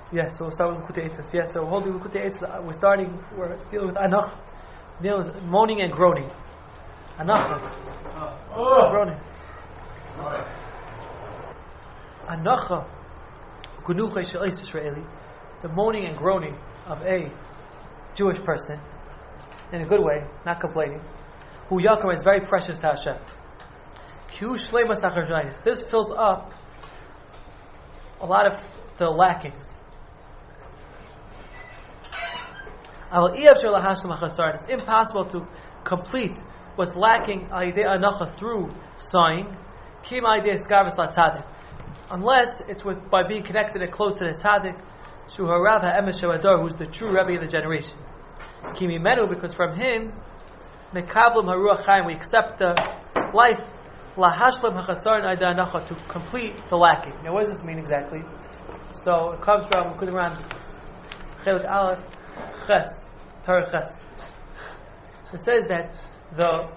Yes, so we'll start with Likutei Eitzos. Yes, so we're holding Likutei Eitzos. We're dealing with Anach, dealing with moaning and groaning. Anach. Groaning. Anacha, Gunucha Shel Eis Israeli, the moaning and groaning of a Jewish person, in a good way, not complaining, who Yaakov is very precious to Hashem. This fills up a lot of the lackings. It's impossible to complete what's lacking through sighing, unless it's by being connected and close to the tzaddik, who's the true Rebbe of the generation. Because from him, we accept the life to complete the lacking. Now, what does this mean exactly? So it comes from Quran, Chelik Aleph, Ches, Torah Ches. It says that the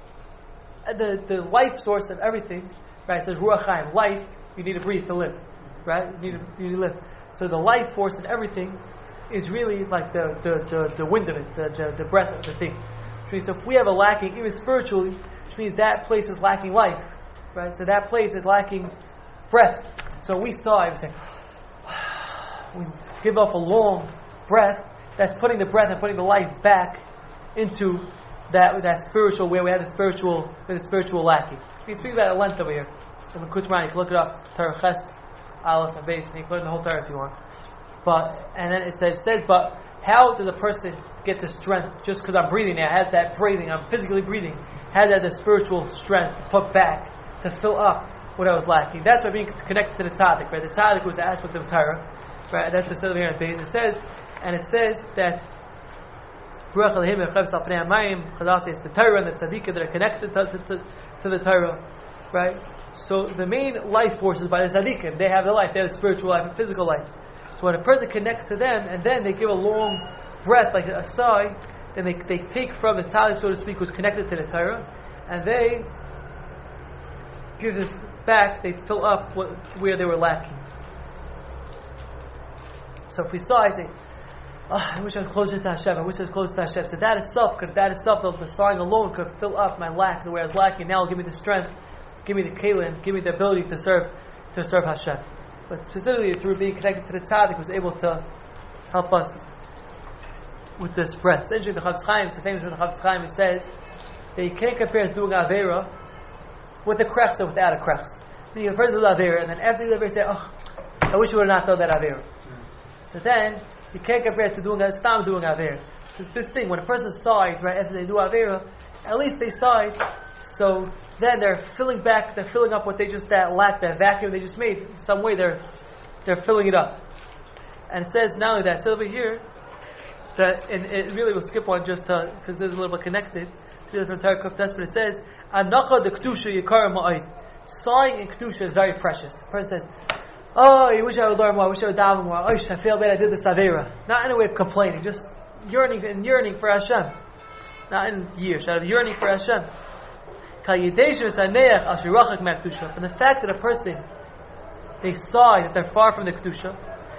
life source of everything, right? It says Ruach Chaim, life. You need to breathe to live, right? You need to live. So the life force in everything is really like the wind of it, the breath of the thing. Which means if we have a lacking, even spiritually, which means that place is lacking life, right? So that place is lacking breath. So we sigh, we say, we give off a long breath. That's putting the breath and putting the life back into that spiritual, where we have the spiritual lacking. We speak about the length over here. In the Qur'an, you can look it up. Torah Ches, Aleph, and Beis, and you can put it in the whole Torah if you want. And then it says, but how does a person get the strength? Just because I'm breathing now, I have that breathing, I'm physically breathing. How does I have the spiritual strength to put back, to fill up what I was lacking? That's by being connected to the tzaddik, right? The tzaddik was the aspect of Torah, right? That's the set over here in Beis. It says that Ruach Elohim Echevs Al Pnei Hamayim, Chazal says the Torah and the tzaddikim that are connected to the Torah, right? So the main life force is by the tzaddikim. They have the life, they have the spiritual life and physical life. So when a person connects to them, and then they give a long breath, like a sigh, then they take from the tzaddik, so to speak, who's connected to the Torah, and they give this back, they fill up where they were lacking. So if we sigh, say, I wish I was closer to Hashem, I wish I was closer to Hashem. So that itself, the sighing alone could fill up my lack, the way I was lacking. Now it'll give me the strength, give me the kelim, give me the ability to serve Hashem. But specifically through being connected to the tzaddik, was able to help us with this breath. It's interesting, the Chafetz Chaim, it's famous from the Chafetz Chaim, it says that you can't compare doing Avera with a krechs or without a krechs. You first do Avera, and then after you Avera, say, I wish you would have not done that Avera. So then, you can't compare it to doing that, stop doing Avera. This thing, when a person sighs, right, after they do Avera, at least they sighed, so then they're filling up what they just, that lack, that vacuum they just made. In some way they're filling it up. And it says, not only that, it says over here, that, and it really will skip one just because there's a little bit connected, from Torah Kuf Tes, but it says, Anacha de Kedusha Yikar Ma'id. Sighing in Kedusha is very precious. The person says, I wish I would learn more, I wish I would daven more, I feel bad I did this Avera. Not in a way of complaining, just yearning for Hashem. Not in years, out of yearning for Hashem. From the fact that a person, they sigh that they're far from the Kedusha,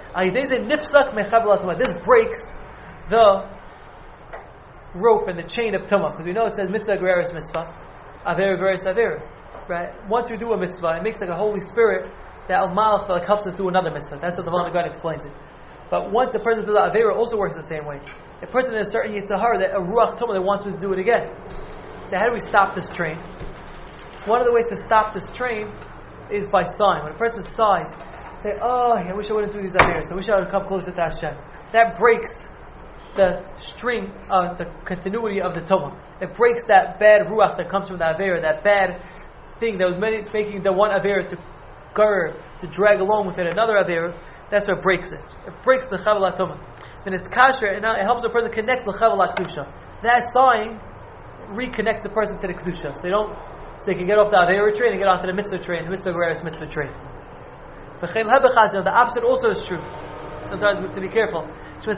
this breaks the rope and the chain of Tumah. Because we know it says mitzvah gereris mitzvah, Avera gereris Avera. Right? Once we do a mitzvah, it makes like a Holy Spirit that Al-Malach like helps us do another mitzvah. That's how the Vilna Gaon explains it. But once a person does Avera, it also works the same way. A person in a certain Yitzhahara, that a Ruach Tumah that wants me to do it again. So how do we stop this train? One of the ways to stop this train is by sighing. When a person sighs, say, I wish I wouldn't do these Averas. I wish I would come closer to Hashem. That breaks the string of the continuity of the Tumah. It breaks that bad Ruach that comes from the Avera, that bad thing that was making the one Avera to drag along with it another Avera. That's what breaks it. It breaks the Chaval HaTumah. And it's kasher, and now it helps a person connect the Chaval HaKedusha. That sighing reconnects the person to the Kedusha. So they can get off the Avera train and get onto the Mitzvah train, the Mitzvah Gereris Mitzvah train. The opposite also is true. Sometimes we have to be careful. We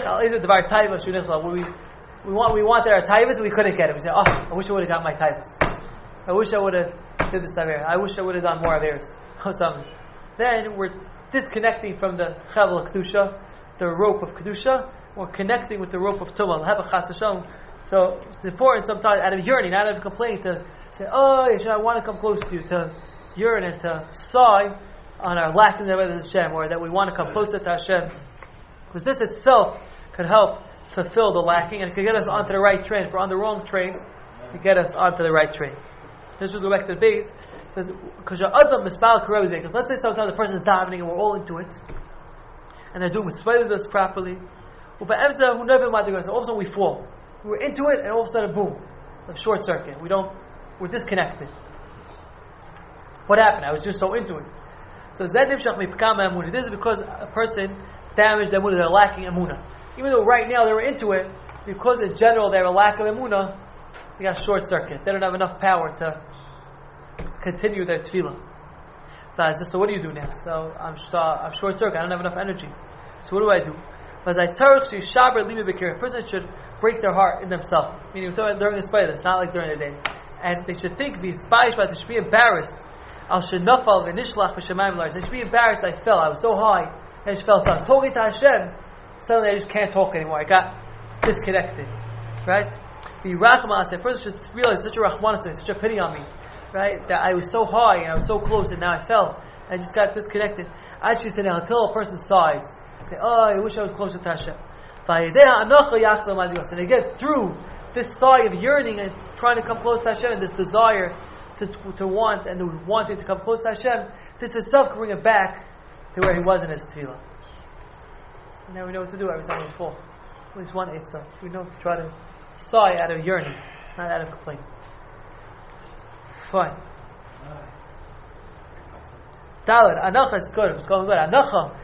wanted our taivas and we couldn't get it. We say, I wish I would have got my taivas. I wish I would have did this Avera. I wish I would have done more Averas. Then we're disconnecting from the Chavel Kedusha, the rope of Kedusha, or connecting with the rope of Tumah. So it's important sometimes out of yearning, out of complaint, to say, oh, I want to come close to you, to yearn and to sigh on our lack of Hashem, or that we want to come closer to Hashem. Because this itself could help fulfill the lacking, and it could get us onto the right train. If we're on the wrong train, it could get us onto the right train. This will go back to the base. It says, because let's say sometimes the person is davening and we're all into it, and they're doing this properly. All of a sudden we fall. We're into it, and all of a sudden, boom, a short circuit. We're disconnected. What happened? I was just so into it. So this is because a person damaged emunah. They're lacking emunah. Even though right now they were into it, because in general they have a lack of emunah, they got a short circuit. They don't have enough power to continue their tefillah. So what do you do now? So I'm short circuit. I don't have enough energy. So what do I do? A person should break their heart in themselves. Meaning during the spider, it's not like during the day. And they should think, they should be embarrassed. They should be embarrassed. I fell. I was so high. I just fell. So I was talking to Hashem. Suddenly I just can't talk anymore. I got disconnected. Right? A person should realize such a rahmanas, such a pity on me. Right? That I was so high and I was so close and now I fell. I just got disconnected. Actually, until a person sighs, say, oh, I wish I was closer to Hashem. And they get through this sigh of yearning and trying to come close to Hashem, and this desire to want and wanting to come close to Hashem, this itself can bring it back to where he was in his tefillah. So now we know what to do every time we fall. At least one eitzah. We know to try to sigh out of yearning, not out of complaint. Fine. Dalet, anacha is good. It's going good. Anacha.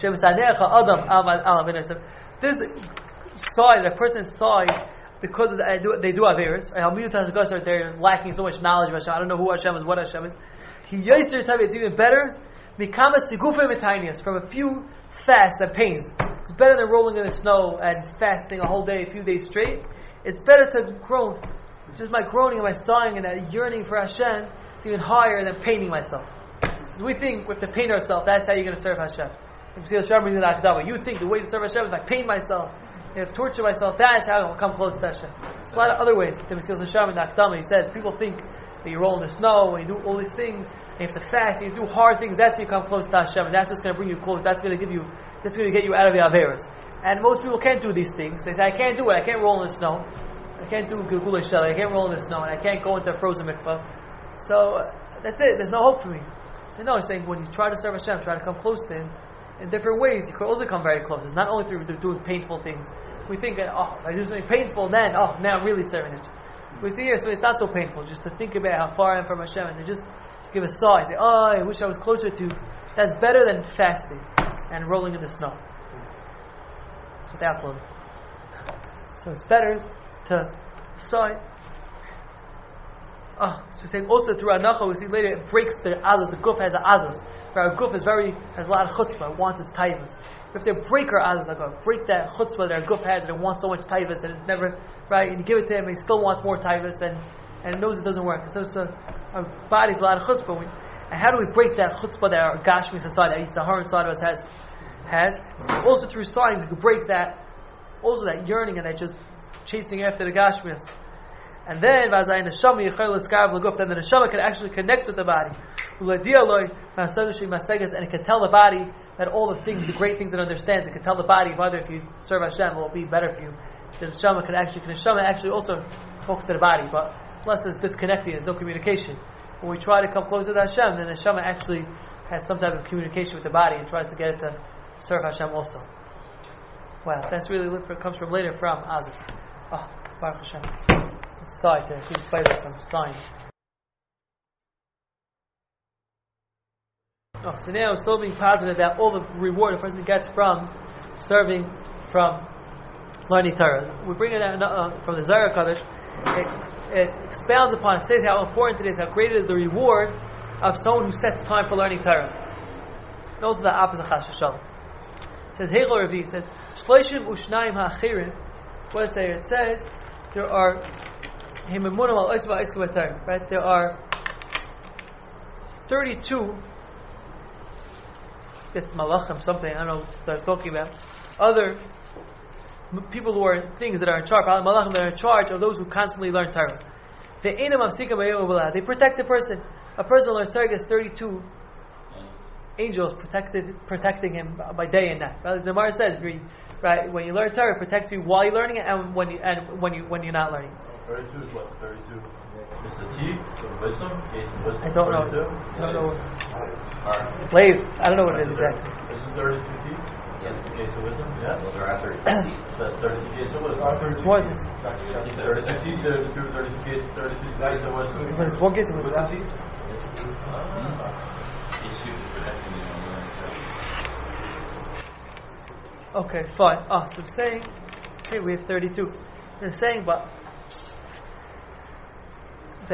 This sigh, the person sigh because they do averis. They're lacking so much knowledge of Hashem. I don't know who Hashem is, what Hashem is. It's even better. From a few fasts and pains. It's better than rolling in the snow and fasting a whole day, a few days straight. It's better to groan. Just my groaning and my sighing and that yearning for Hashem is even higher than paining myself. Because we think we have to pain ourselves, that's how you're going to serve Hashem. You think the way to serve Hashem is I pain myself, I torture myself, that's how I'll come close to Hashem. There's a lot of other ways. He says, people think that you roll in the snow and you do all these things, and you have to fast, and you do hard things, that's how you come close to Hashem, and that's what's going to bring you close, that's going to get you out of the Averas. And most people can't do these things. They say, I can't do it, I can't roll in the snow, I can't do Gulgul Shel, I can't roll in the snow, and I can't go into a frozen mikvah. So, that's it, there's no hope for me. So no, he's saying, when you try to serve Hashem, try to come close to Him, in different ways, you could also come very close. It's not only through doing painful things. We think that, if I do something painful, then, now I'm really serving it. We see here, so it's not so painful, just to think about how far I am from Hashem, and to just give a sigh, say, I wish I was closer to. That's better than fasting and rolling in the snow. It's without clothing. So it's better to sigh. So we're saying also through Anacha, we see later it breaks the azos. The guf has an azos. Our guf has a lot of chutzpah. It wants its taivas. If they break our azos, break that chutzpah that our guf has, and it wants so much taivas, and it's never right. And you give it to him, and he still wants more taivas, and it knows it doesn't work. So our body's a lot of chutzpah. And how do we break that chutzpah that our gashmis inside, that Yitzhahar inside of us has? Also through sighing, we can break that. Also that yearning and that just chasing after the gashmis. And then, then the neshama can actually connect with the body. And it can tell the body that all the things, the great things it understands, it can tell the body whether if you serve Hashem, it will be better for you. The neshama actually also talks to the body, but unless there's disconnecting, there's no communication. When we try to come closer to Hashem, then the neshama actually has some type of communication with the body and tries to get it to serve Hashem also. Wow, that's really comes from later from Azus. Baruch Hashem. Sigh to keep play with some sign. So now we're still being positive about all the reward a person gets from serving, from learning Torah. We bring it out from the Zohar Kadosh. It expounds upon it, says how important it is, how great it is the reward of someone who sets time for learning Torah. And also the opposite chas v'shalom. It says Heichel Ravi, it says Shloshim Ushnayim Ha'achirim. What does it say? It says there are right? There are 32 it's malachim, something, I don't know what I was talking about. Other people who are things that are in charge, malachim that are in charge of those who constantly learn Torah. They protect the person. A person who learns Torah gets 32 angels protecting him by day and night. Right? The Gemara says, right, when you learn Torah, it protects you while you're learning it and when you're not learning. 32 is what? 32. Is the T, the wisdom, wisdom. I don't know. 32? I don't know. Lave. I don't know what it is exactly. Isn't 32 T? Yes. The gates of wisdom? Yes. Well, there are 32 That's 32 gates of wisdom. It's more than 32 T, 32 gates, 32 gates of wisdom. but it's more gates of wisdom. Okay, fine. So I'm saying, okay, we have 32. They're saying, but they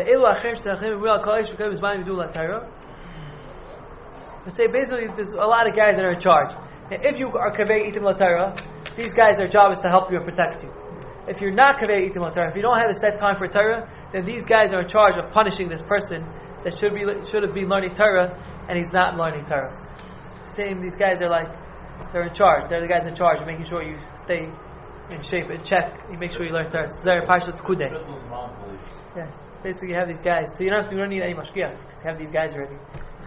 say basically there's a lot of guys that are in charge. And if you are kavei itim latara, these guys, their job is to help you and protect you. If you're not kavei itim latara, if you don't have a set time for Torah, then these guys are in charge of punishing this person that should have been learning Torah and he's not learning Torah. Same, these guys are like, they're in charge. They're the guys in charge of making sure you stay in shape, in check. You make sure you learn Torah. Zayir Parshat Kudei. Yes. Basically, you have these guys. So you don't need any mashgiach because you have these guys already.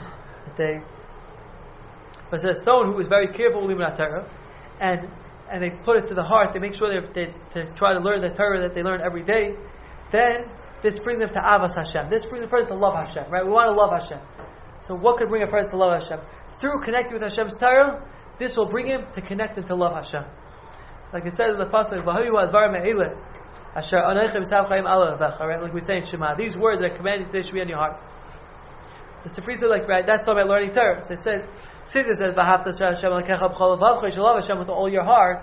But there's someone who is very careful with Limud Torah, and they put it to the heart. They make sure they try to learn the Torah that they learn every day. Then this brings them to Avas Hashem. This brings a person to love Hashem. Right? We want to love Hashem. So what could bring a person to love Hashem? Through connecting with Hashem's Torah, this will bring him to connect and to love Hashem. Like it says in the pasuk, right? Like we say in Shema, these words that command you today should be on your heart. The Sifri said, like, right, that's all about learning Torah. So it says, since it says, you should love Hashem with all your heart.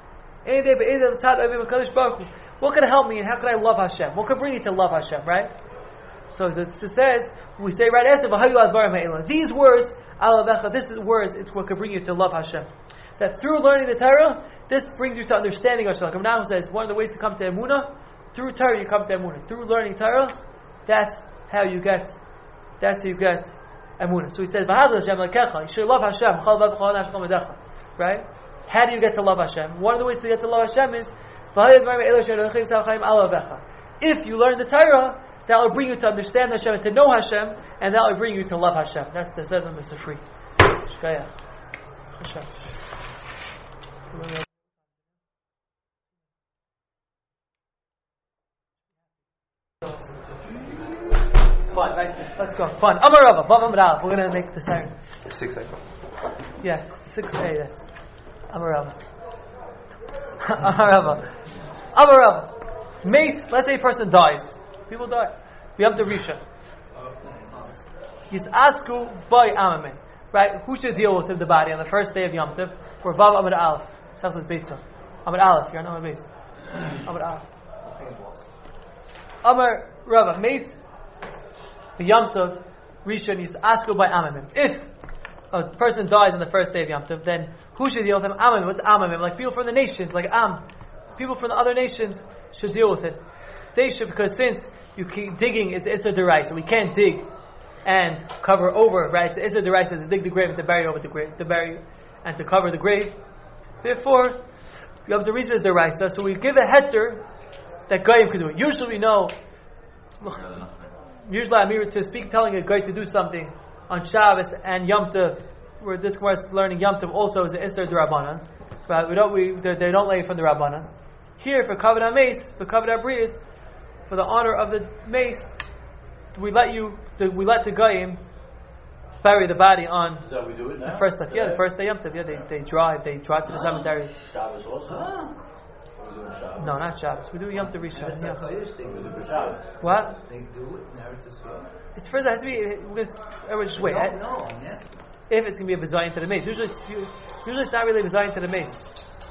What can help me and how can I love Hashem? What can bring you to love Hashem, right? So it says, we say right after, these words, this is words is what can bring you to love Hashem. That through learning the Torah, this brings you to understanding Hashem. Like Rav says, one of the ways to come to Emunah, through Torah you come to Emunah. Through learning Torah, that's how you get Emunah. So he says, you should love Hashem, right? How do you get to love Hashem? One of the ways to get to love Hashem is, if you learn the Torah, that will bring you to understand Hashem and to know Hashem, and that will bring you to love Hashem. That's what it says on the Sifri. Shkayach. Hashem. Fine, right? Let's go. Fine. Amar Rava, Vav Amar Aleph. We're going to make the siren. 6A. Yeah, 6A. That's Amar Rava. Amar Rava. Amar Rava. Mace. Let's say a person dies. People die. We have the Risha. He's asku by Amamin. Right? Who should deal with the body on the first day of Yom Tov? Or Vav Amar Aleph. Selfless Beitzah. Amar Aleph. You're on Amar Beis. Amar Aleph. Amar Rava. Mace. The Yom Tov. Rishon is asku by Amamin. If a person dies on the first day of Yom Tov, then who should deal with him? Amamin. What's Amamin? Like people from the nations, like people from the other nations should deal with it. They should, because since you keep digging, it's Issa Derai, so we can't dig and cover over, right? It's Issa Derai, so to dig the grave and to bury over the grave, to bury and to cover the grave. Therefore, you have the reason is Deraisa, so we give a heter that Goyim can do it. Usually we know, usually I'm here to speak, telling a guy to do something on Shabbos and Yom Tov, where this course learning Yom Tov also is an Issa D'Rabbanan, but they don't lay from the Rabbanan. Here, for Kavod HaMeis, for Kavod HaBrias, for the honor of the mace, we let the Goyim bury the body on we do it now? the first day. Yeah, the first day Yom Tov. Yeah, they drive to the cemetery. Shabbos also? No, not Shabbos. We do Yom Tov Rishon. That's a Chodesh thing. We do for Shabbos. What? They do it in Eretz Yisrael. It's further. It has to be. Everyone just wait. No, yes. If it's going to be a bezayin to the mace, usually it's not really a bezayin to the mace.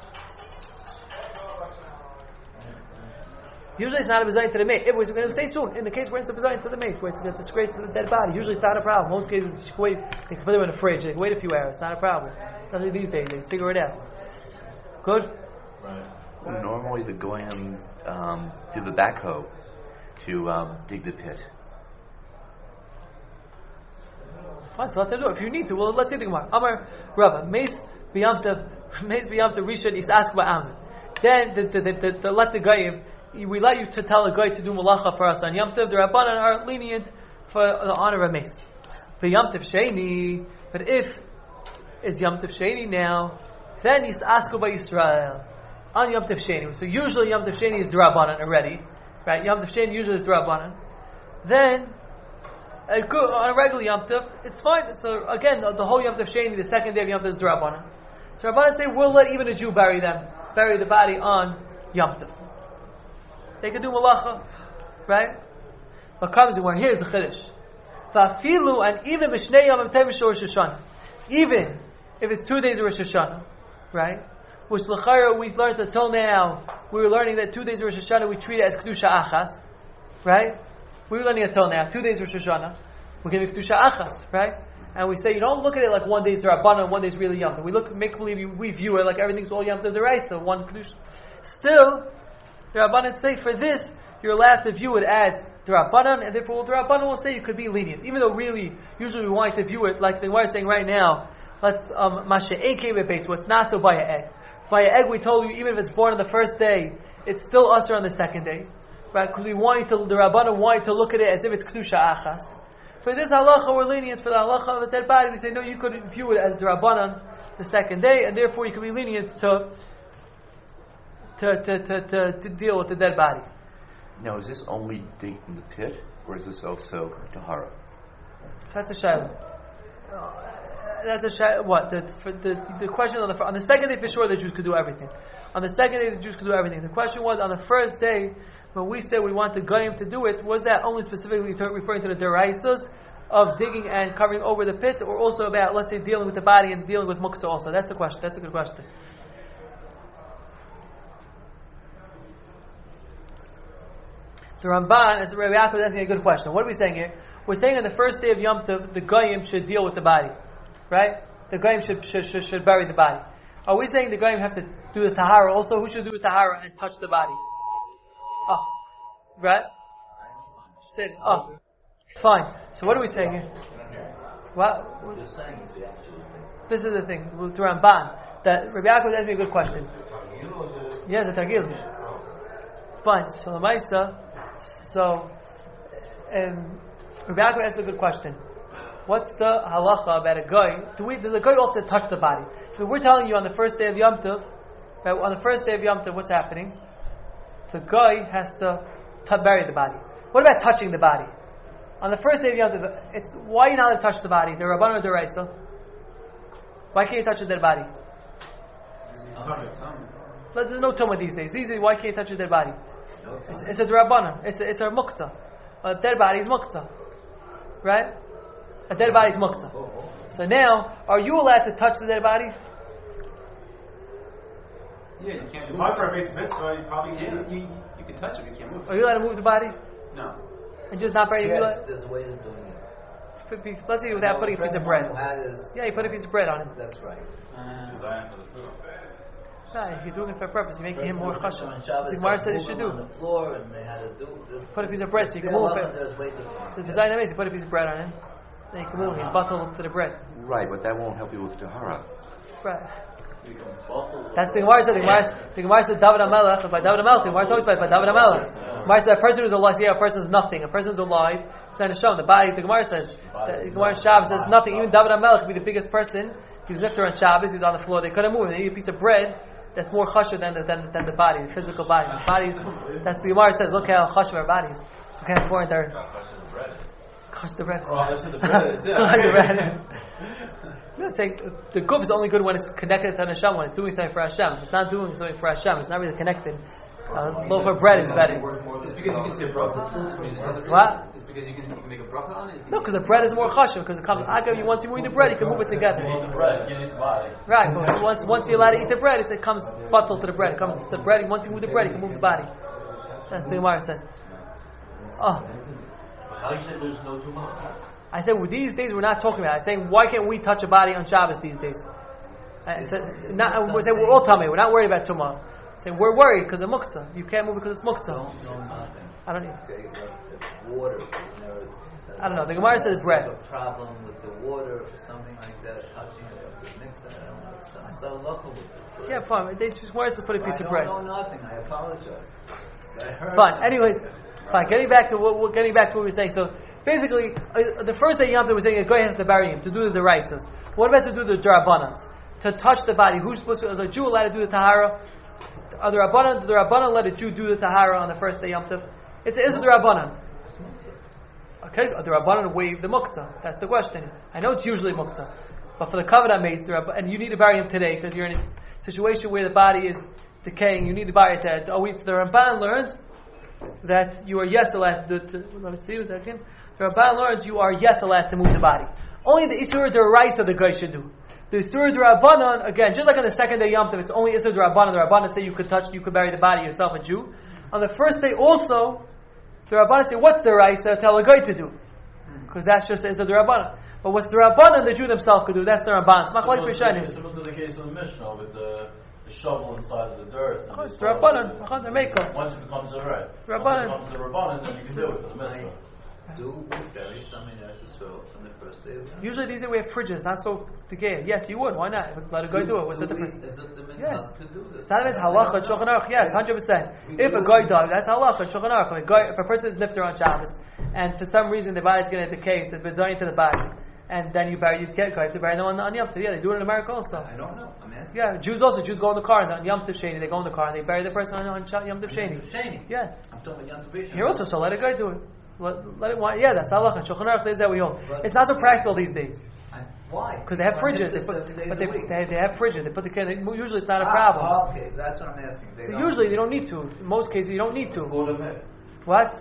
Usually it's not a bezayin to the mace. If we're going to say soon, in the case where it's a bezayin to the mace, where it's a disgrace to the dead body, usually it's not a problem. Most cases, you can wait. They can put them in the fridge. They can wait a few hours. It's not a problem. Especially these days, they figure it out. Good. Right. Normally the Goyim do the backhoe to dig the pit. Fine, so let them do it. If you need to, well, let's see the Gemara. Amar Rava, Meis b'yamtav Rishon is asked by Amr. Then the let the Goyim, we let you to tell a guy to do malacha for us on Yom Tov. The Rabbanan are lenient for the honor of Meis. But Yom Tov Sheni, but if is Yom Tov Sheni now, then he's asked by Yisrael on Yom Tov Sheni. So usually Yom Tov Sheni is D'Rabbanan already, right? Yom Tov Sheni usually is D'Rabbanan. Then on a regular Yom Tov, it's fine. So again, the whole Yom Tov Sheni, the second day of Yom Tov is D'Rabbanan. So Rabbanan say we'll let even a Jew bury the body on Yom Tov. They can do malacha, right? But comes in where here's the chiddush. Va'afilu, and even b'shnei yom tev Rosh Hashanah, even if it's 2 days of Rosh Hashanah, right? Which l'chayra we've learned until now, we were learning that 2 days of Rosh Hashanah we treat it as kedusha achas, right? We were learning until now 2 days of Rosh Hashanah we give it kedusha achas, right? And we say you don't look at it like 1 day is D'Rabbanan, 1 day is really Yom Tov. We make believe we view it like everything's all Yom Tov D'Oraisa, one kedusha. Still, the Rabbanan say for this you're allowed to view it as D'Rabbanan, and therefore the Rabbanan will say you could be lenient, even though really usually we want to view it like the Gemara is saying right now. Let's mashe egg bates. What's not so by an egg. By an egg, we told you even if it's born on the first day, it's still usher on the second day, right? Because the Rabbanan wanted to look at it as if it's kedusha achas. For this halacha, we're lenient. For the halacha of a dead body, we say no, you could view it as D'Rabbanan the second day, and therefore you can be lenient to deal with the dead body. Now, is this only digging the pit, or is this also tahara? That's a shayla. That's a shayla. What the question on the second day for sure the Jews could do everything. On the second day the Jews could do everything. The question was on the first day when we said we want the goyim to do it. Was that only specifically referring to the deraisos of digging and covering over the pit, or also about, let's say, dealing with the body and dealing with muktzah also? That's a question. That's a good question. The Ramban, as Rabbi Yaakov is asking a good question. What are we saying here? We're saying on the first day of Yom Tov, the goyim should deal with the body, right? The goyim should bury the body. Are we saying the goyim have to do the tahara also? Who should do the tahara and touch the body? Oh, right? Sit. Oh, fine. So what are we saying here? What? This is the thing. The Ramban. That Rabbi Yaakov is asking a good question. Yes, a tagil. Fine. So the Maisa. So, Rabbi Yaakov asked a good question. What's the halacha about a guy? Does a guy also touch the body? So we're telling you on the first day of Yom Tov, that on the first day of Yom Tov, what's happening? The guy has to bury the body. What about touching the body? On the first day of Yom Tov, why are you not allowed to touch the body? The Rabbanan or the Raisa? Why can't you touch a dead body? There's no tumah these days. These days, why can't you touch a dead body? It's a D'Rabbanan. It's a mukta. A dead body is mukta, right? A dead body is mukta. So now, are you allowed to touch the dead body? Yeah, you can't. My for a basic mitzvah, you probably can. You can touch it, you can't move it. Are you allowed to move the body? No. And just not bury it? Yes, there's ways of doing it. Let's see without putting a piece of bread. Yeah, you put a piece of bread on him. That's right. Design for the food. If you're doing it for a purpose, you're making him more chashuv. The Gemara said it should do. on the floor, and they had to do this. Put a piece of bread so you can move it. There's ways of The design is you put a piece of bread on him, then you can move it. You bottle to the bread. Right, but that won't help you with tahara. Right. That's the Gemara said. The Gemara said David HaMelech. By David HaMelech, the Gemara talks about it by David HaMelech. The Gemara said a person who's alive, a person is nothing. A person who's alive, it's not a show. The body, the Gemara says, the Gemara Shabbos says nothing. Even David HaMelech could be the biggest person. He was lifted on Shabbos. He was on the floor. They couldn't move him. They eat a piece of bread. That's more chashuv than the body, the physical body. The bodies. That's the Gemara says. Look how chashuv our bodies. Look how important they're. Chashuv the bread. The bread. No, saying the guf is only good when it's connected to Hashem. When it's doing something for Hashem. If it's not doing something for Hashem, it's not really connected. Loaf of bread is better. It's because you can say bracha. What? It's because you can make a bracha on it. No, because the bread is more chashuv. Because it comes. You once you move the bread, you can move it together. You eat the bread, you eat the body. Right, but once you're allowed to eat the bread, it comes bottle to the bread. It comes to the bread. Once you move the bread, you can move the body. That's the Gemara said. Oh. How you said there's no tumah? I said, well, these days we're not talking about it. I'm saying, why can't we touch a body on Shabbos these days? I said, we're all tummy. We're not worried about tumah. Saying we're worried because of muktzah. You can't move because it's muktzah. I don't know. Okay, but the water, I don't know. The Gemara says bread. A problem with the water or something like that, touching it, the mixer, I don't know. Some local with this. Yeah, fine. They just want us to put a piece of bread. I don't know nothing. I apologize. Fine. Anyways, fine. Getting back to what we were saying. So basically, the first day Yom Tov was saying a guy has to bury him to do the deraisas. What about to do the drabanans? To touch the body. Who's supposed to? Is a Jew allowed to do the tahara? Are the rabbanan let a Jew do the tahara on the first day Yom Tov? Is it the rabbanan? Okay, the rabbanan waive the muktzah. That's the question. I know it's usually muktzah, but for the kavod mace, and you need to bury him today because you're in a situation where the body is decaying. You need to bury it today. Oh, the Ramban learns that you are yes allowed to. Let me see again. The Ramban learns you are yes allowed to move the body. Only the isur deraisa the guy should do. The isur derabanan, again, just like on the second day Yom Tov, it's only isur derabanan. The Rabbanan say you could bury the body yourself, a Jew. On the first day also, the Rabbanan say, what's the deraisa? Tell a guy to do, because that's just the isur derabanan. But what's the Rabbanan the Jew themselves could do? That's the Ramban. It's similar to the case of the Mishnah with the shovel inside of the dirt. It's the Rabbanan. Once it becomes a right. Rabbanan. Once it becomes the Rabbanan, then you can do it for the Mishnah. Do we bury something there to soil from the first day of the Usually these days we have fridges, not so decay. Yes, you would. Why not? Let a guy do it. What's the difference? Is it the Yes. to do this? That is halacha Shulchan Aruch. Yes, 100%. If a guy dies, that's halacha Shulchan Aruch. If a person is nifter on Shabbos, and for some reason the body is going to decay, so it's bezoin to the body, and then you get guy to bury them on Yom Tov. Yeah, they do it in America also. I don't know. I'm asking. Yeah, Jews go in the car on Yom Tov Sheni. They go in the car and they bury the person on Yom Tov Sheni. Yeah. I'm talking about Yom Tov Rishon. Here also, so let a guy do it. Let it. Yeah, that's halacha. Shulchan Aruch is that we hold. It's not so practical these days. Why? Because they have fridges. They have fridges. They put the kid. Usually it's not a problem. Okay, that's what I'm asking. So usually you don't need to. In most cases you don't need to. What?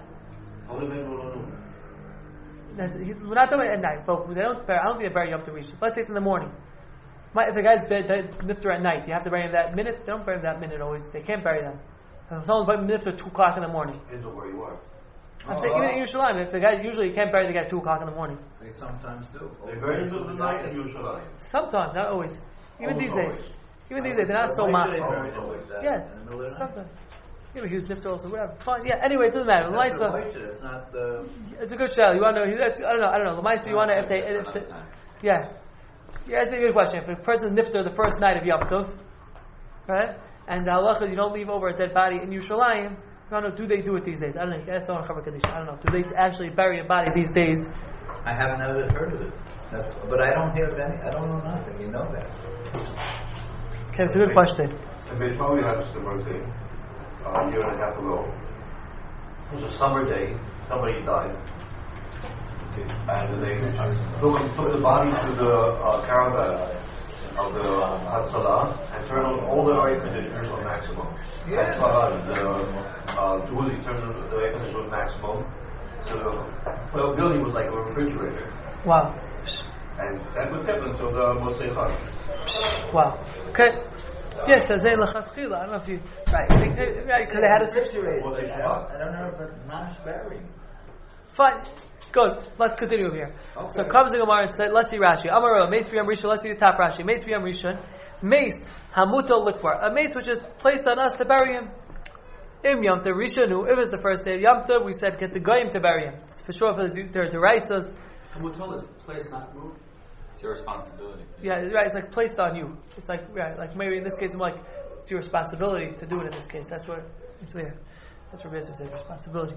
We're not talking about at night, folks. They don't bury. I don't think they bury Yom Tov Rishon. Let's say it's in the morning. If the guy's nifter at night, you have to bury him that minute. They don't bury him that minute always. They can't bury them. If someone's nifter at 2 o'clock in the morning. Depends on where you are. I'm saying even in Yerushalayim, if the guy usually you can't bury the guy at 2 o'clock in the morning. They sometimes do. They bury him in the night in Yerushalayim. Sometimes, not always. Even these days, they're not so much. Yeah, sometimes. Yeah, but he was nifter also. Whatever. Fine. Yeah. Anyway, it doesn't matter. It's not the. It's a good shell. You want to know? I don't know. Lamaisa, you want to if they yeah. Yeah, it's a good question. If a person is nifter the first night of Yom Tov, right? And the halacha, you don't leave over a dead body in Yerushalayim. I don't know, do they do it these days? I don't know. Ask someone Chavar Kaddish. I don't know. Do they actually bury a body these days? I haven't ever heard of it. But I don't hear of any. I don't know nothing. You know that. Okay, it's a good question. I mean, probably had a similar thing a year and a half ago. It was a summer day. Somebody died. And they took the body to the caravan of the Hatzalah and turned on all the air conditioners on maximum. Yeah. The Dually turned the air conditioners on maximum. So the whole building was like a refrigerator. Wow. And that was kept until the Motzei Chag. Wow. Okay. Yes, I don't know if you right because they had a refrigerator. I don't know, but mash burying. Fine. Good. Let's continue here. Okay. So comes the Gemara and said, let's see Rashi. Amaro, mace b'yam rishon. Let's see the top Rashi. Mace b'yam rishon. Mace hamuto likvar. A mace which is placed on us to bury him. Im yom tov rishonu. If it's the first day of Yom Tov, we said get the goyim to bury him. For sure, for the deraisas. Hamuto is placed, not moved. It's your responsibility. Yeah, right. It's like placed on you. It's like like maybe in this case, I'm like it's your responsibility to do it. In this case, that's what it's there. That's what Rabbi Yosef said. Responsibility.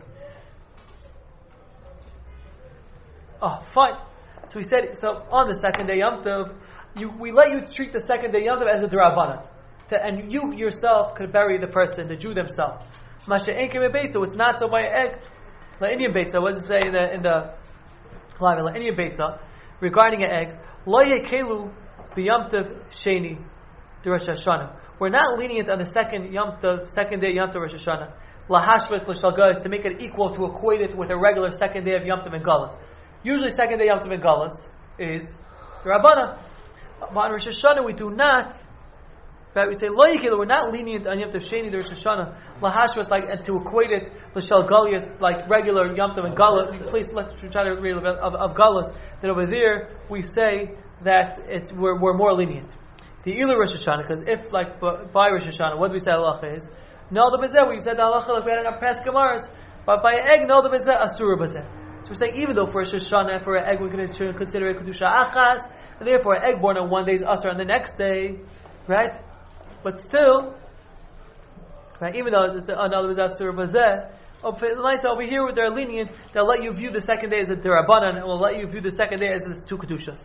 Oh, fine. So we said, so on the second day Yom Tov, we let you treat the second day Yom Tov as a D'Rabbanan. And you yourself could bury the person, the Jew themselves. Masha Enkim Beitza, it's not so by egg. La Indian Beitza, what does it say in the La Indian Beitza, regarding an egg, Lo Yekelu B'Yom Tov Sheni Rosh Hashanah. We're not lenient on the second day Yom Tov Rosh Hashanah. Lahashvas L'Shalgaz, to make it equal, to equate it with a regular second day of Yom Tov and Galus. Usually second day Yom Tov and Galus is the Rabbana. But on Rosh Hashanah we do not. But we say Lo Yekelu, we're not lenient on Yom Tov Sheni the Rosh Hashanah. Lahashvas, like, and to equate it L'Shalgalias, like regular Yom Tov and Galus. Please let's try to read of Galus. That over there we say that we're more lenient. The Ilu Rosh Hashanah, because if like by Rosh Hashanah, what do we say halacha is? No, the Bezeh, we said the halacha like we had in our past Gemaras. But by an egg, no, the bezeh asur bezeh. So we're saying even though for a Shoshana, for an egg, we can consider it kedusha achas, and therefore an egg born on one day is asur on the next day, right? But still, right? Even though it's another bezeh asur bezeh, over here they're lenient. They'll let you view the second day as a derabanan, and will let you view the second day as two kedushas.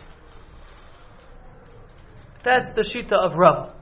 That's the shita of Rav.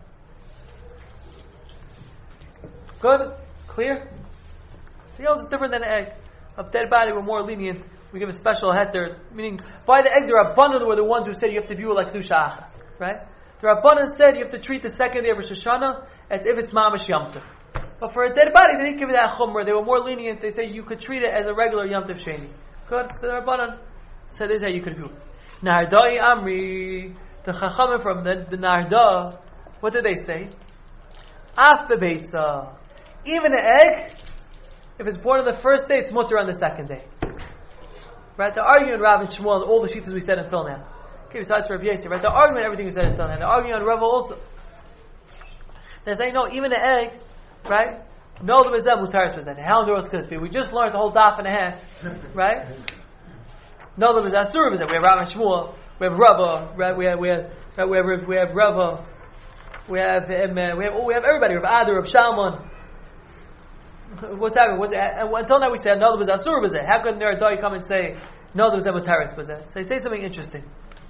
Good? Clear? See, it's different than an egg. Of dead body, we're more lenient. We give a special heter, meaning by the egg, the Rabbanan were the ones who said you have to view it like kedusha achas, right? The Rabbanan said you have to treat the second day of Rosh Hashanah as if it's mamash Yom Tov. But for a dead body, they didn't give it that chumrah. They were more lenient. They say you could treat it as a regular Yom Tov Sheni. Good? The Rabbanan said this is how you could view it. Nardai Amri, the Chachamim from the Narda, what did they say? Af bebeitza. Even an egg, if it's born on the first day, it's mutter on the second day. Right? They're arguing Rav and Shmuel all the sheets we said until now. Okay, besides Rav Yosef, right? They're arguing everything we said until now. They're arguing on Rav also. They're saying, no, even an egg, right? No, the bezeh mutaris bezeh. How in the world could this be? We just learned the whole daf and a half, right? No, the bezeh asur bezeh. We have Rav and Shmuel. We have Rava. Right? We have Rava. We have everybody. We have Adar, Rav Shalmon. What's happening? Until now we said no, there was asur b'zeh. How could Neradai come and say no, there was mutaris b'zeh? So they say something interesting.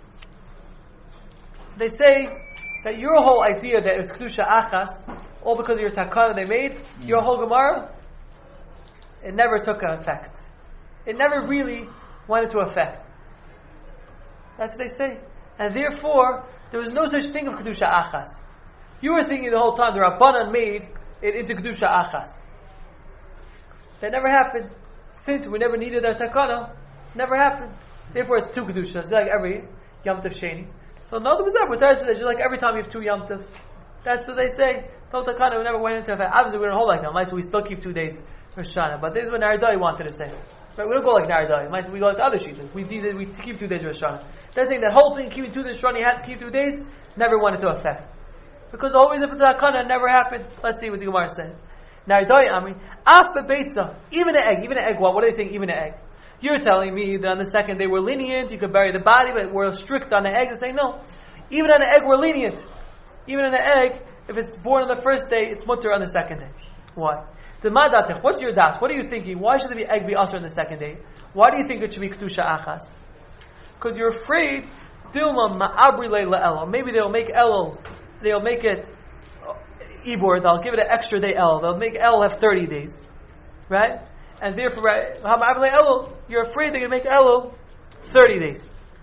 They say that your whole idea that it was kedusha achas, all because of your takana they made, your whole Gemara, it never took effect. It never really went into effect. That's what they say, and therefore there was no such thing of kedusha achas. You were thinking the whole time the Rabbanan made it into kedusha achas. That never happened. Since we never needed our takana, never happened. Therefore, it's two kedushas, just like every Yom Tov Sheni. So no, there was ever just like every time you have two Yom Tovs. That's what they say. No takana, we never went into effect. Obviously, we don't hold like that. So we still keep 2 days Rosh Hashanah. But this is what Naradai wanted to say. Right? We don't go like Naradai. We go like the other sheets. We keep 2 days Rosh Hashanah. They're saying that whole thing, keeping 2 days Rosh Hashanah, you have to keep 2 days, never went into effect. Because always if the takana never happened. Let's see what the Gemara says. Nardai Amri, af bebeitza, even an egg. What are they saying? Even an egg. You're telling me that on the second day we're lenient. You could bury the body, but we're strict on the egg. They're saying no. Even on an egg we're lenient. Even on an egg, if it's born on the first day, it's mutter on the second day. Why? The madatech. What's your das? What are you thinking? Why should the egg be usher on the second day? Why do you think it should be kedusha achas? Because you're afraid. Dilma ma'abri le'elul. Maybe they'll make elul. They'll make it. Ibor, they'll give it an extra day El. They'll make El have 30 days. Right? And therefore, right, you're afraid they're going to make Elul 30 days.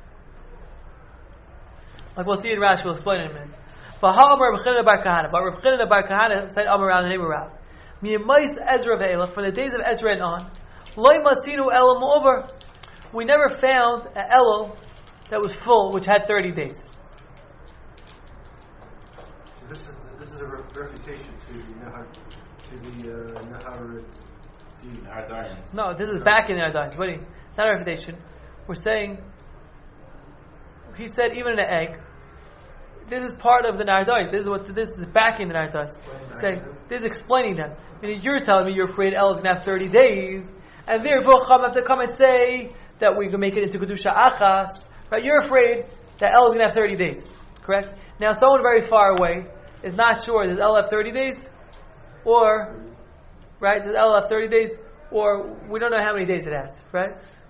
Like we'll see in Rashi, we'll explain in a minute. But Rav Chanina bar Kahana said Amar around the neighbor Rav. Miyamais Ezra ve'ela, from the days of Ezra and on, Loi matzinu Elul mo'over. We never found an Elul that was full, which had 30 days. This is a refutation to the Nahardarians. No, this is back in the Nahardarians. Buddy, it's not a refutation. We're saying, he said even in an egg, this is part of the Nahardarians. This is back in the Nahardarians. Saying, this is explaining them. Meaning you're telling me you're afraid El is going to have 30 days, and therefore Chacham have to come and say that we can make it into Kedusha Achas. Right? You're afraid that El is going to have 30 days. Correct? Now someone very far away is not sure, does El have 30 days? Or, right, does El have 30 days? Or, we don't know how many days it has, right?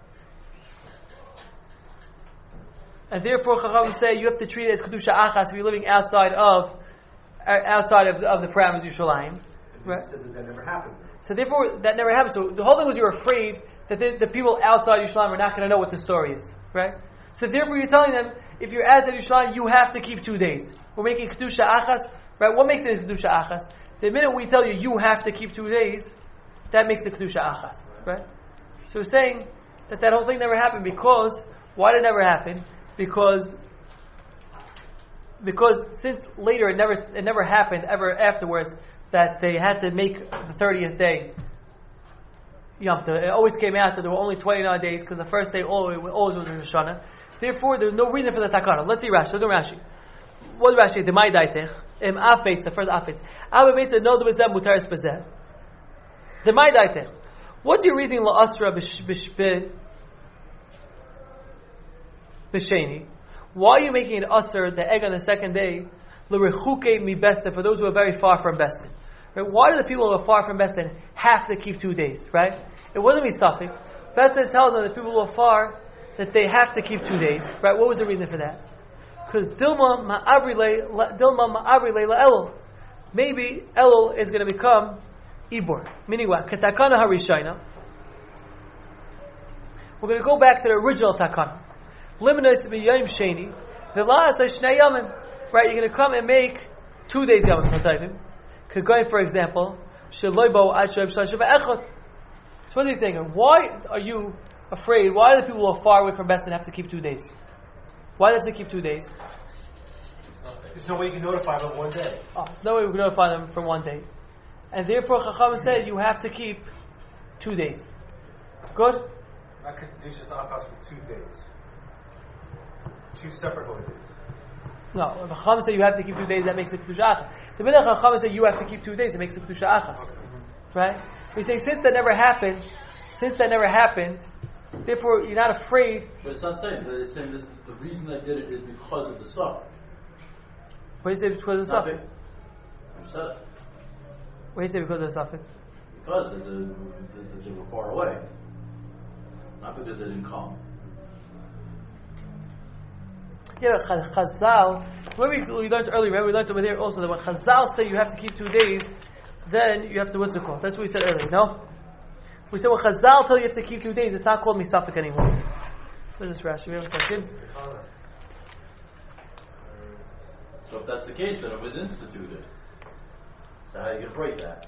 And therefore, Chacham say, you have to treat it as Kedusha Achas if you're living outside of the parameters of Yerushalayim. Right? Said that never happened. So therefore, that never happened. So the whole thing was you were afraid that the people outside Yerushalayim are not going to know what the story is, right? So therefore, you're telling them, if you're outside Yerushalayim, you have to keep 2 days. We're making Kedusha Achas, right? What makes it Kedusha Achas? The minute we tell you have to keep 2 days, that makes the Kedusha Achas, right? So we're saying that whole thing never happened because, why did it never happen? Because since later it never happened ever afterwards that they had to make the 30th day Yom Tov. It always came out that there were only 29 days because the first day always was Rosh Hashanah. Therefore, there's no reason for the takana. Let's see Rashi. Look at Rashi. What is Rashi? The my daitech. Af beitza. First af beitza. Af beitza. No, there was that mutaris bezeh. The my daitech. What's your reason la'asra b'sheni? Why are you making it asr, the egg on the second day, l'rechuke mi bestin, for those who are very far from bestin? Right? Why do the people who are far from bestin have to keep 2 days? Right? It wasn't misafik. Bestin tells them the people who are far that they have to keep 2 days. Right? What was the reason for that? Because Dilma ma'abrile la'elul. Maybe Elul is going to become Ibor. Meaning what? Katakana harishayna. We're going to go back to the original takana. Liminos to be yom sheni. V'la'as shnei yamim. Right? You're going to come and make 2 days yamim. Kagoy, for example, sheloibo ashav shlashav echot. So what is he saying? Why are you afraid? Why do the people who are far away from Bestin have to keep 2 days? Why do they have to keep 2 days? There's no way you can notify them 1 day. There's no way we can notify them from 1 day. And therefore Chacham said you have to keep 2 days. Good? Not Kedushas Achas for 2 days. 2 separate holy days. No, Chacham said you have to keep 2 days, that makes it Kedusha Achas. The minute Chacham said you have to keep 2 days, it makes it Kedusha Achas. Right? We're saying since that never happened, therefore you're not afraid. But it's not saying that. It's saying this, the reason I did it is because of the suffering. What do you say because of the suffering? You said it. What do you say because of the suffering? Because they were far away. Not because they didn't come. Yeah, Chazal, when we learned earlier, right? We learned over there also that when Chazal say you have to keep 2 days, then you have to, what's it called? That's what we said earlier, no? We said when Chazal tell you have to keep 2 days, it's not called Misafik anymore. What is this, Rashi? We have a second. So if that's the case, then it was instituted. So how are you going to break that?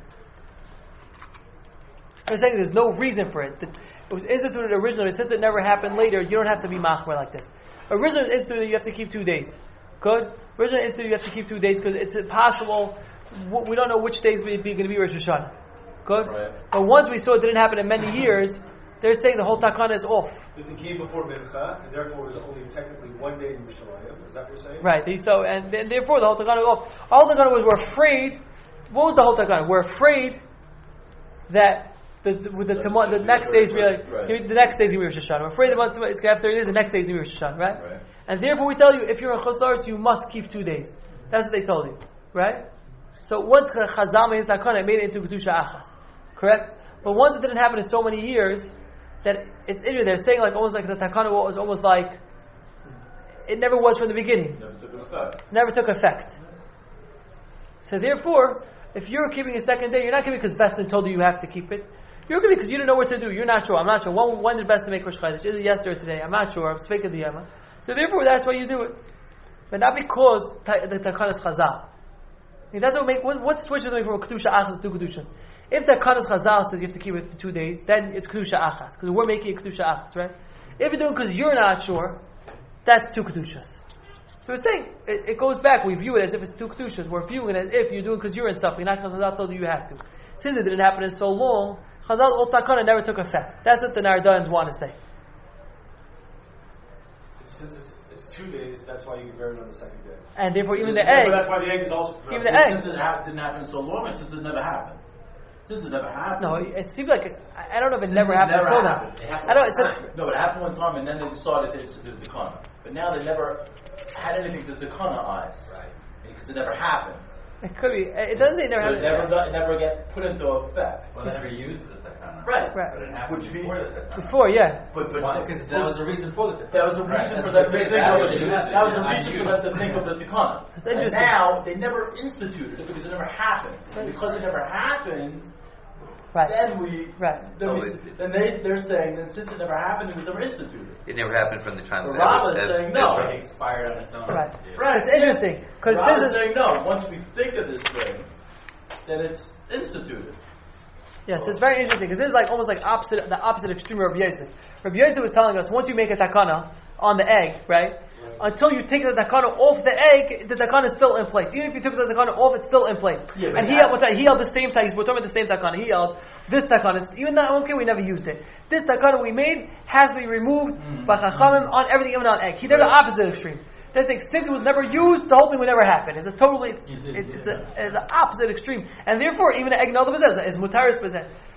I'm saying there's no reason for it. It was instituted originally, since it never happened later, you don't have to be machmer like this. Originally it was instituted you have to keep 2 days. Good? Originally it was instituted you have to keep 2 days because it's impossible, we don't know which days we're going to be Rosh Hashanah. Good? Right. But once we saw it didn't happen in many years, they're saying the whole takana is off. It came before Mincha, and therefore it was only technically 1 day in Yerushalayim. Is that what you're saying? Right. And therefore the whole takana is off. All the takana was we're afraid. What was the whole takana? We're afraid that the next day's really the next day's gonna be Rosh Hashanah. We're afraid it's gonna have 30 days. The next day's gonna be Rosh Hashanah, right? And therefore we tell you if you're in Chutz you must keep 2 days. That's what they told you, right? So once Chazal made the takana, it made it into Kedusha Achas, correct? But once it didn't happen in so many years, that it's interesting. They're saying like almost like the takana was almost like it never was from the beginning. Never took effect. So therefore, if you're keeping a second day, you're not keeping because Bestin told you have to keep it. You're keeping because you don't know what to do. You're not sure. I'm not sure. When did Bestin make Rosh Chodesh? Is it yesterday or today? I'm not sure. I'm speaking to the Yama. So therefore, that's why you do it, but not because the takana is Chazal. I mean, that's what switches me from Kedusha Achas to Kedusha. If the Kaddish Chazal says you have to keep it for 2 days, then it's Kedusha Achas, because we're making it Kedusha Achas, right? If you're doing it because you're not sure, that's 2 Kedushas. So we're saying, it goes back, we view it as if it's 2 Kedushas. We're viewing it as if you're doing it because you're in stuff, not because Chazal told you have to. Since it didn't happen in so long, Chazal Ol Takana never took effect. That's what the Nardans want to say. Since it's 2 days, that's why you get buried on the second day. And therefore even the egg, But that's why the egg is also... even the egg. Since it didn't happen so long, and since it never happened. Since it never happened. No, it seems like, I don't know if it never happened until now. I don't, no, it happened one time and then they started to institute the Takana. But now they never had anything to Takana-ize. Right. Because it never happened. It could be. It doesn't say it never happened. It never get put into effect. Well, they never used the takana. Right. But it happened before the takana. Before, yeah. But because that was the reason for the takana. That was the reason for that. That was the reason for us to think of the Takana. And now they never instituted it because it never happened. And because it never happened, right. Then they're saying that since it never happened, it was never instituted. It never happened from the time The that Rambam is saying no. It expired on its own. Right. Yeah. Right. It's interesting because Rambam this is is saying no. Once we think of this thing, then it's instituted. yes. It's very interesting because this is like almost like the opposite extreme of Rabbi Yosef. Rabbi Yosef was telling us once you make a takana on the egg, right? Until you take the takana off the egg, the takana is still in place. Even if you took the takana off, it's still in place. Yeah, and he held the same takana. We're talking about the same takana. He held this takana. Even though we never used it. This takana we made has to be removed by chachamim on everything, even on egg. They're the opposite extreme. They're saying since it was never used, the whole thing would never happen. It's the opposite extreme, and therefore even the egg nalda is mutaris bezeh.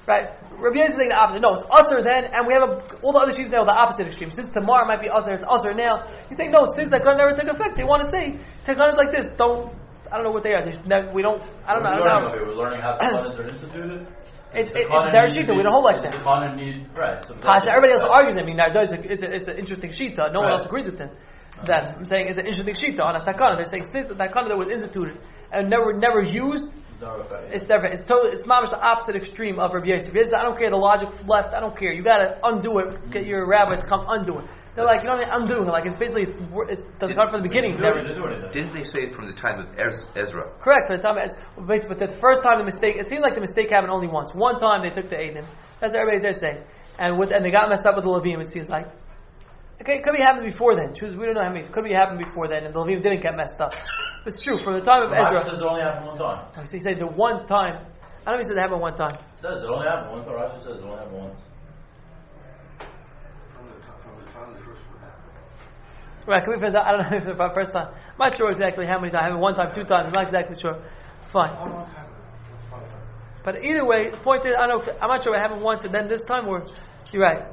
Right? Rabbi Yossi is saying the opposite. No, it's usher then, and we have all the other sheets now the opposite extreme. Since tomorrow might be usher, it's usher now. He's saying no, since Takana never took effect, they want to say Takana is like this. I don't know what they are. We don't. I don't know. We're learning how Takanas are instituted. It's their shita. We don't hold like that. Right. So Pasha, everybody else argues. I mean, it's an interesting shita. No one else agrees with him. Then I'm saying it's an interesting shita on a takana. They're saying since the takana that was instituted and never used, it's mamish the opposite extreme of Rabbi Yossi. I don't care the logic left. I don't care. You got to undo it. Get your rabbis to come undo it. They're like, you know what I mean? Undoing it. Like it's basically it doesn't come from the beginning. Didn't they say it from the time of Ezra? Correct. From the time of Ezra. But the first time the mistake, it seems like the mistake happened only once. One time they took the Eidim. That's what everybody's there saying. And they got messed up with the Levim. It seems like. Okay, it could be happened before then. We don't know how many. It could be happened before then, and the Levim didn't get messed up. But it's true. From the time of Ezra. Rashi says it only happened one time. He said the one time. I don't know if he said it happened one time. It says it only happened one time. Rashi says it only happened once. Right, can we finish that? I don't know if it's the first time. I'm not sure exactly how many times. I have one time, two times. I'm not exactly sure. Fine. But either way, the point is, I'm not sure it happened once and then this time, or you're right.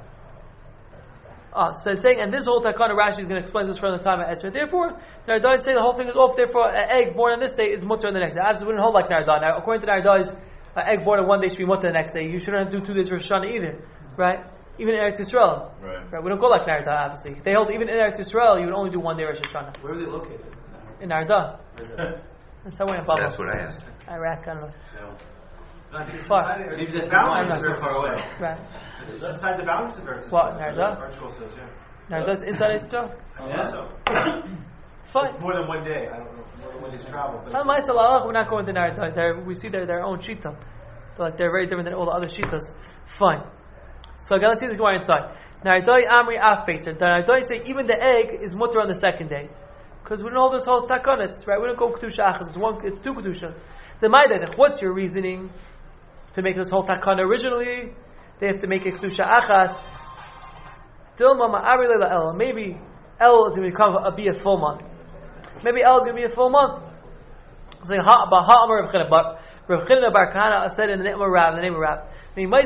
So it's saying, and this whole takana Rashi is going to explain this from the time of Ezra. Therefore, Nardai say the whole thing is off. Therefore, an egg born on this day is mutter on the next day. Absolutely wouldn't hold like Nardai. Now, according to Nardai's, an egg born on one day should be mutter the next day. You shouldn't do 2 days for Shana either, right? Even in Eretz Yisrael. Right. We don't go like Narda, obviously. They hold even in Eretz Yisrael, you would only do 1 day Rosh Hashanah. Where are they located? In Narda. Somewhere in Baba. That's what I asked. Iraq, I don't know. No, I think it's Far. Maybe the boundaries are very far away. Right. It's inside the boundaries of Eretz Yisrael. What, Narda? Archibald says, yeah. Narda's inside Eretz Yisrael? Yeah. So. Fine. It's more than 1 day. I don't know. More than 1 day's travel. But we're not going to Narda. We see their own shita. They're very different than all the other shitas. Fine. So again, let's see this going inside. Nardai Amri Af Beiser. Nardai say even the egg is mutter on the second day, because we don't hold this whole takanah, right? We don't go kedusha achas. It's 2 kedushas. The Maideh, what's your reasoning to make this whole takana? Originally, they have to make it kedusha achas. Dilma ma'ari leila el. Maybe El is going to be a full month. Maybe El is going to be a full month. It's like ha'amar Rav China, but Rav China bar Kahana said in the name of Rav. We never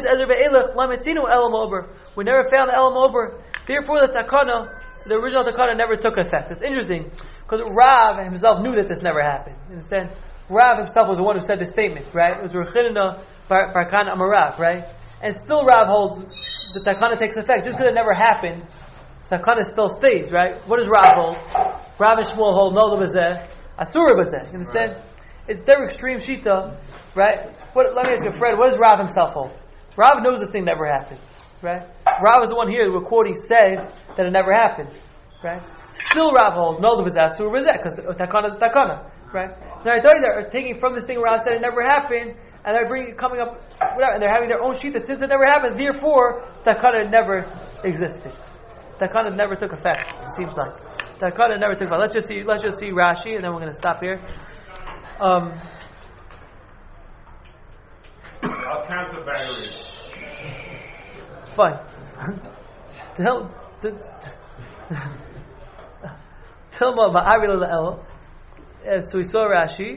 found the Elam Ober. Therefore, the takana, the original takana, never took effect. It's interesting because Rav himself knew that this never happened. You understand? Rav himself was the one who said the statement, right? It was Rav China bar Kahana Amarav, right? And still, Rav holds the takana takes effect just because it never happened. The takana still stays, right? What does Rav hold? Rav and Shmuel hold no lebazeh, asura bazeh. You understand? Right. It's their extreme shita, right? Let me ask you, Fred, what does Rav himself hold? Rav knows this thing never happened, right? Rav is the one here, we're quoting, said that it never happened, right? Still Rav holds, no, there was asur bazeh, because takana is takana, right? Now I tell you, they're taking from this thing Rav said it never happened, and they're coming up, whatever, and they're having their own shita since it never happened, therefore, takana never existed. Takana never took effect, it seems like. Takana never took effect. Let's just see Rashi, and then we're going to stop here. I'll count the barriers. Fine. Tilma ba'ari l'el. So we saw Rashi.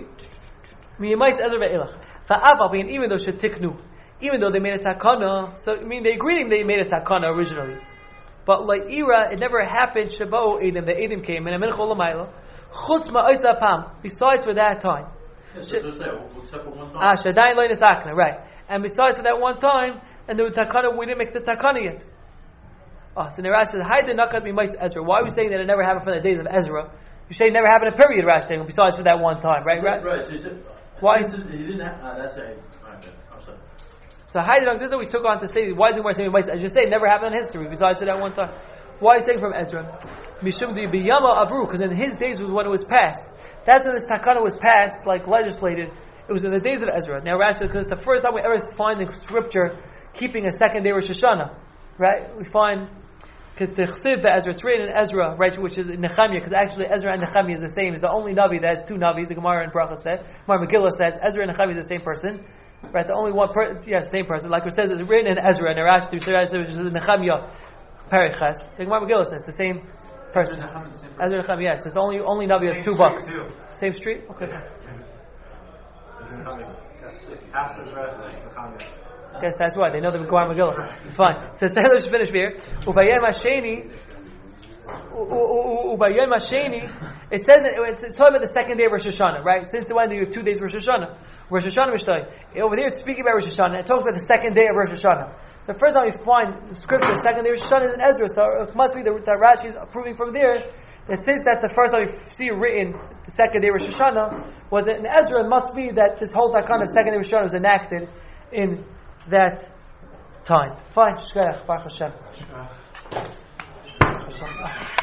Even though shetiknu, even though they made a takana, so I mean they agreed they made a takana originally, but like ira, it never happened. Shabao edim, the edim came in a minchol l'mayla. Chutz ma'oisa pam. Besides for that time. Right. And besides for that one time, and the takana, we didn't make the takana yet. So the Rashi says, "Hi, the nakat b'mais Ezra." Why are we saying that it never happened from the days of Ezra? You say it never happened a period, Rashi saying, besides for that one time, right? Right. So you said, why? He didn't have. That's it. I'm sorry. So hi, the this is what we took on to say. Why is it saying b'mais Ezra? Just say it never happened in history, besides for that one time. Why is he saying from Ezra? Mishum di biyama abru, because in his days was when it was passed. That's when this takana was passed, like legislated. It was in the days of Ezra. Now, Rashi says, because it's the first time we ever find in Scripture keeping a second day Rosh Hashanah, right? We find, because the Chsiv Ezra, it's written in Ezra, right, which is in Nehemiah, because actually Ezra and Nehemiah is the same. It's the only Navi that has 2 Navis, the Gemara and Bracha said. Megillah says, Ezra and Nehemiah is the same person, right? The only one, same person. Like it says, it's written in Ezra, and Rashi, which is in Nehemiah, Periches. The Gemara Megillah says, the same person. Ezra and Nehemiah, yes. It's the only Navi has 2 bucks. Same street? Okay. Guess that's why they know the Gemara Megillah. Fine. So let's finish here. Ubayem Hasheni. Ubayem Hasheni. It says it's talking about the second day of Rosh Hashanah, right? Since the one you have 2 days of Rosh Hashanah. Rosh Hashanah Mishtay. Over there, it's speaking about Rosh Hashanah. It talks about the second day of Rosh Hashanah. The first time we find the scripture, the second day of Rosh Hashanah is in Ezra, so it must be that Rashi is proving from there that since that's the first time we see written the second day of Rosh Hashanah, was it in Ezra? It must be that this whole takana of second day of Rosh Hashanah was enacted in that time. Fine. Shkoyach. Baruch Hashem.